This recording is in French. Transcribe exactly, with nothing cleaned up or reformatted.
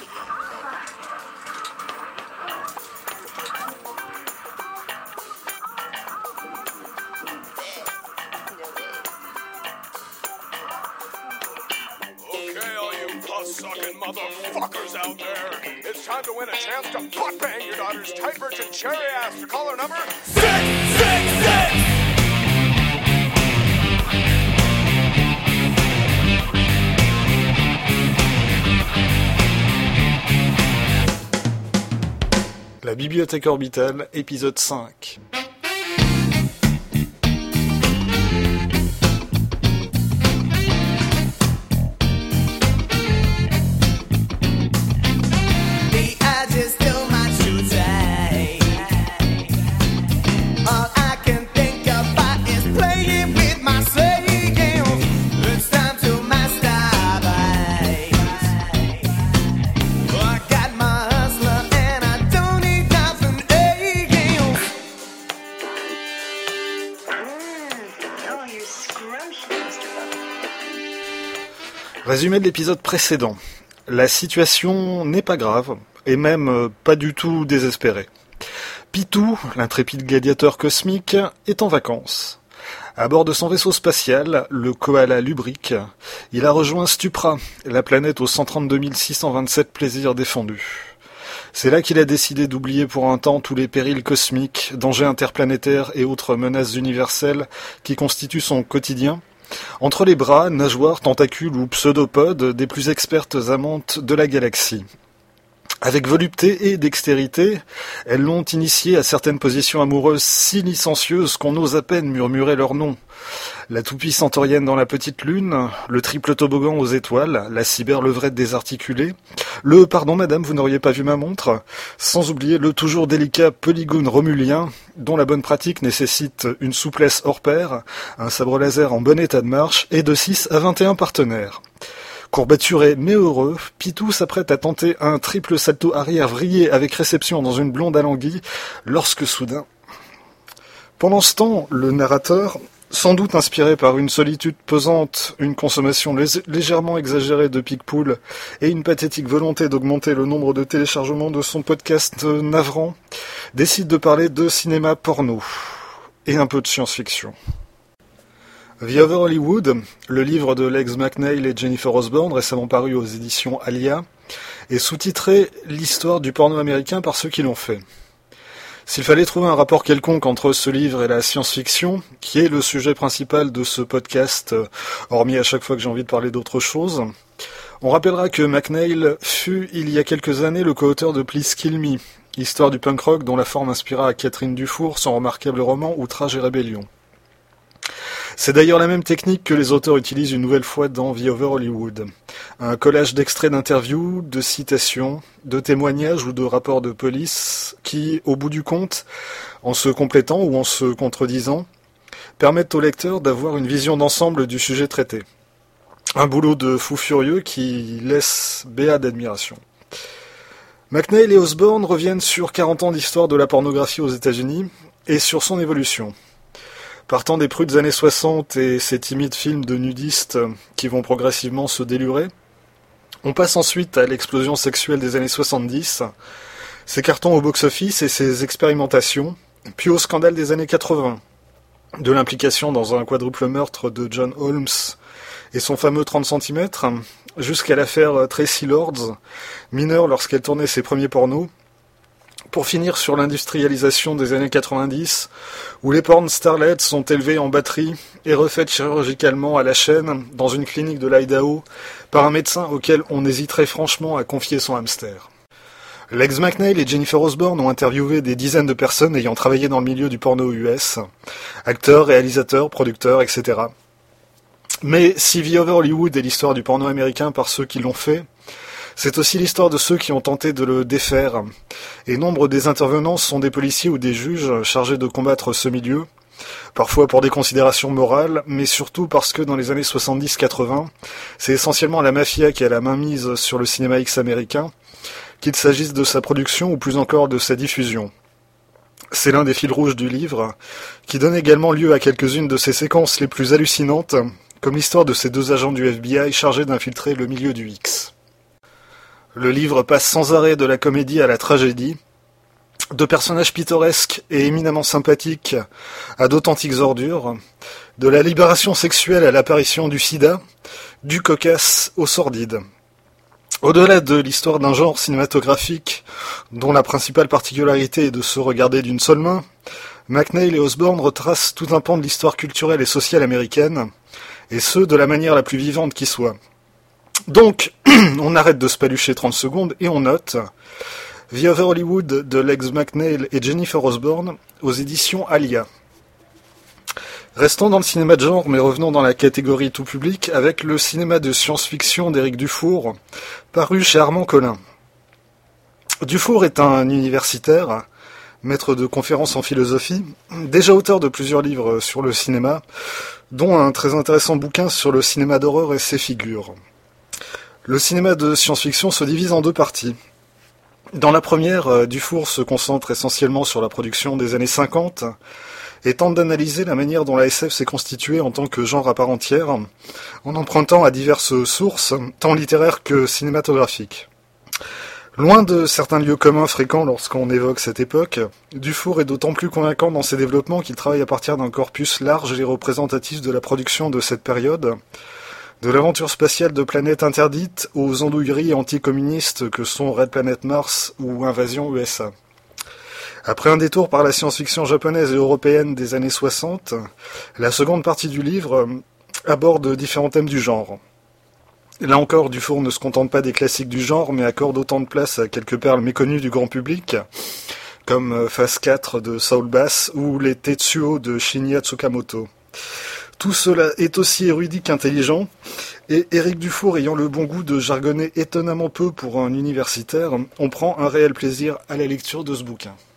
Sucking motherfuckers out there. It's time to win a chance to butt bang your daughter's tight virgin cherry ass. To call her number six six six. La bibliothèque orbitale, épisode cinq. Résumé de l'épisode précédent. La situation n'est pas grave, et même euh, pas du tout désespérée. Pitou, l'intrépide gladiateur cosmique, est en vacances. À bord de son vaisseau spatial, le Koala Lubrique, il a rejoint Stupra, la planète aux cent trente-deux mille six cent vingt-sept plaisirs défendus. C'est là qu'il a décidé d'oublier pour un temps tous les périls cosmiques, dangers interplanétaires et autres menaces universelles qui constituent son quotidien. Entre les bras, nageoires, tentacules ou pseudopodes des plus expertes amantes de la galaxie. Avec volupté et dextérité, elles l'ont initié à certaines positions amoureuses si licencieuses qu'on ose à peine murmurer leur nom. La toupie centaurienne dans la petite lune, le triple toboggan aux étoiles, la cyberlevrette désarticulée, le « pardon madame, vous n'auriez pas vu ma montre », sans oublier le toujours délicat polygone romulien, dont la bonne pratique nécessite une souplesse hors pair, un sabre laser en bon état de marche et de six à vingt et un partenaires. Courbaturé mais heureux, Pitou s'apprête à tenter un triple salto arrière vrillé avec réception dans une blonde alanguie, lorsque soudain... Pendant ce temps, le narrateur, sans doute inspiré par une solitude pesante, une consommation lég- légèrement exagérée de Picpoul et une pathétique volonté d'augmenter le nombre de téléchargements de son podcast euh, navrant, décide de parler de cinéma porno et un peu de science-fiction. The Over Hollywood, le livre de Legs McNeil et Jennifer Osborne, récemment paru aux éditions Alia, est sous-titré « L'histoire du porno américain par ceux qui l'ont fait ». S'il fallait trouver un rapport quelconque entre ce livre et la science-fiction, qui est le sujet principal de ce podcast, hormis à chaque fois que j'ai envie de parler d'autre chose, on rappellera que McNeil fut, il y a quelques années, le co-auteur de Please Kill Me, histoire du punk rock dont la forme inspira à Catherine Dufour son remarquable roman Outrage et Rébellion. C'est d'ailleurs la même technique que les auteurs utilisent une nouvelle fois dans The Over Hollywood. Un collage d'extraits d'interviews, de citations, de témoignages ou de rapports de police qui, au bout du compte, en se complétant ou en se contredisant, permettent au lecteur d'avoir une vision d'ensemble du sujet traité. Un boulot de fou furieux qui laisse béat d'admiration. McNeil et Osborne reviennent sur quarante ans d'histoire de la pornographie aux États-Unis et sur son évolution. Partant des prudes années soixante et ces timides films de nudistes qui vont progressivement se délurer, on passe ensuite à l'explosion sexuelle des années soixante-dix, ses cartons au box-office et ses expérimentations, puis au scandale des années quatre-vingts, de l'implication dans un quadruple meurtre de John Holmes et son fameux trente centimètres, jusqu'à l'affaire Tracy Lords, mineure lorsqu'elle tournait ses premiers pornos, pour finir sur l'industrialisation des années quatre-vingt-dix, où les porn starlets sont élevées en batterie et refaites chirurgicalement à la chaîne dans une clinique de l'Idaho par un médecin auquel on hésiterait franchement à confier son hamster. Legs McNeil et Jennifer Osborne ont interviewé des dizaines de personnes ayant travaillé dans le milieu du porno U S, acteurs, réalisateurs, producteurs, et cetera. Mais si The Over Hollywood est l'histoire du porno américain par ceux qui l'ont fait, c'est aussi l'histoire de ceux qui ont tenté de le défaire, et nombre des intervenants sont des policiers ou des juges chargés de combattre ce milieu, parfois pour des considérations morales, mais surtout parce que dans les années soixante-dix quatre-vingts, c'est essentiellement la mafia qui a la main mise sur le cinéma X américain, qu'il s'agisse de sa production ou plus encore de sa diffusion. C'est l'un des fils rouges du livre, qui donne également lieu à quelques-unes de ses séquences les plus hallucinantes, comme l'histoire de ces deux agents du F B I chargés d'infiltrer le milieu du X. Le livre passe sans arrêt de la comédie à la tragédie, de personnages pittoresques et éminemment sympathiques à d'authentiques ordures, de la libération sexuelle à l'apparition du sida, du cocasse au sordide. Au-delà de l'histoire d'un genre cinématographique dont la principale particularité est de se regarder d'une seule main, McNeill et Osborne retracent tout un pan de l'histoire culturelle et sociale américaine, et ce, de la manière la plus vivante qui soit. Donc, on arrête de se palucher trente secondes et on note The Other Hollywood de Legs McNeill et Jennifer Osborne aux éditions Alia. Restons dans le cinéma de genre, mais revenons dans la catégorie tout public avec le cinéma de science-fiction d'Éric Dufour, paru chez Armand Collin. Dufour est un universitaire, maître de conférences en philosophie, déjà auteur de plusieurs livres sur le cinéma, dont un très intéressant bouquin sur le cinéma d'horreur et ses figures. Le cinéma de science-fiction se divise en deux parties. Dans la première, Dufour se concentre essentiellement sur la production des années cinquante et tente d'analyser la manière dont la S F s'est constituée en tant que genre à part entière, en empruntant à diverses sources, tant littéraires que cinématographiques. Loin de certains lieux communs fréquents lorsqu'on évoque cette époque, Dufour est d'autant plus convaincant dans ses développements qu'il travaille à partir d'un corpus large et représentatif de la production de cette période, de l'aventure spatiale de Planète Interdite aux andouilleries anticommunistes que sont Red Planet Mars ou Invasion U S A. Après un détour par la science-fiction japonaise et européenne des années soixante, la seconde partie du livre aborde différents thèmes du genre. Là encore, Dufour ne se contente pas des classiques du genre, mais accorde autant de place à quelques perles méconnues du grand public, comme Phase quatre de Saul Bass ou les Tetsuo de Shinya Tsukamoto. Tout cela est aussi érudit qu'intelligent, et Éric Dufour ayant le bon goût de jargonner étonnamment peu pour un universitaire, on prend un réel plaisir à la lecture de ce bouquin.